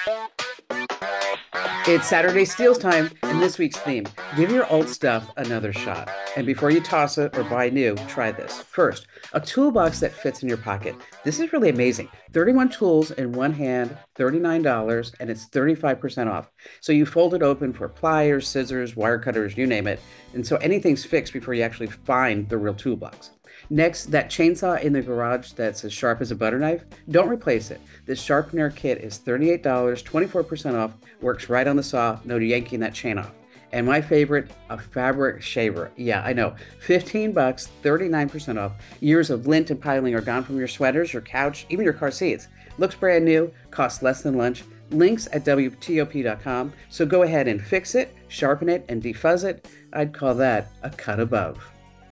It's Saturday Steals time, and this week's theme: give your old stuff another shot. And before you toss it or buy new, try this. First, a toolbox that fits in your pocket. This is really amazing. 31 tools in one hand, $39, and it's 35% off. So you fold it open for pliers, scissors, wire cutters, you name it. And so anything's fixed before you actually find the real toolbox. Next, that chainsaw in the garage that's as sharp as a butter knife, don't replace it. This sharpener kit is $38, 24% off, works right on the saw, no yanking that chain off. And my favorite, a fabric shaver. Yeah, I know. 15 bucks, 39% off. Years of lint and piling are gone from your sweaters, your couch, even your car seats. Looks brand new, costs less than lunch. Links at WTOP.com. So go ahead and fix it, sharpen it, and defuzz it. I'd call that a cut above.